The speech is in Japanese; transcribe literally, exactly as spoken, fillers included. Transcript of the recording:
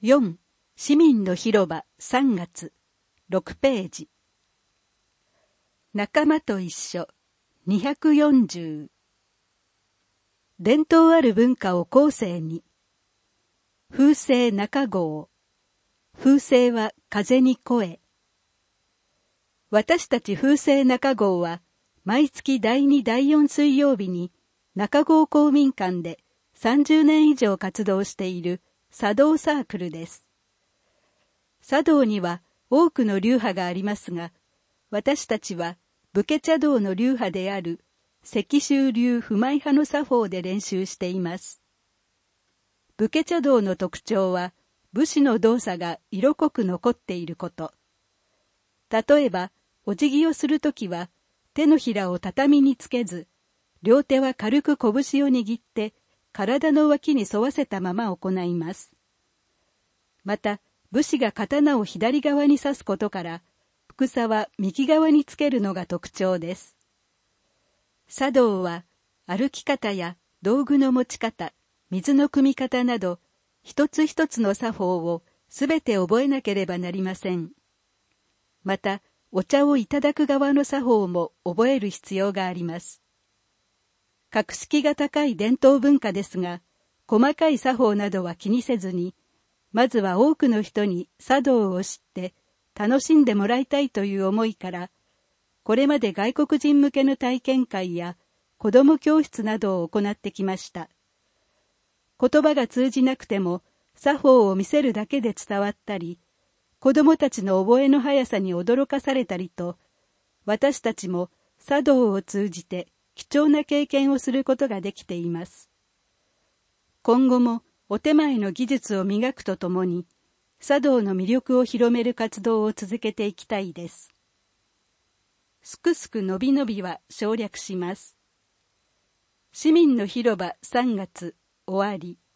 よん. 市民の広場さんがつろくページ。仲間と一緒にひゃくよんじゅう。伝統ある文化を後世に。風声中郷。風声は風に声。私たち風声中郷は毎月だいにだいよん水曜日に中郷公民館でさんじゅうねん以上活動している茶道サークルです。茶道には多くの流派がありますが、私たちは武家茶道の流派である石州流不昧派の作法で練習しています。武家茶道の特徴は武士の動作が色濃く残っていること。例えば、お辞儀をするときは手のひらを畳につけず、両手は軽く拳を握って体の脇に沿わせたまま行います。また、武士が刀を左側に刺すことから、帛は右側につけるのが特徴です。茶道は歩き方や道具の持ち方、水の汲み方など、一つ一つの作法をすべて覚えなければなりません。また、お茶をいただく側の作法も覚える必要があります。格式が高い伝統文化ですが、細かい作法などは気にせずに、まずは多くの人に茶道を知って楽しんでもらいたいという思いから、これまで外国人向けの体験会や子ども教室などを行ってきました。言葉が通じなくても作法を見せるだけで伝わったり、子どもたちの覚えの速さに驚かされたりと、私たちも茶道を通じて貴重な経験をすることができています。今後もお手前の技術を磨くとともに、茶道の魅力を広める活動を続けていきたいです。すくすくのびのびは省略します。市民の広場さんがつ終わり。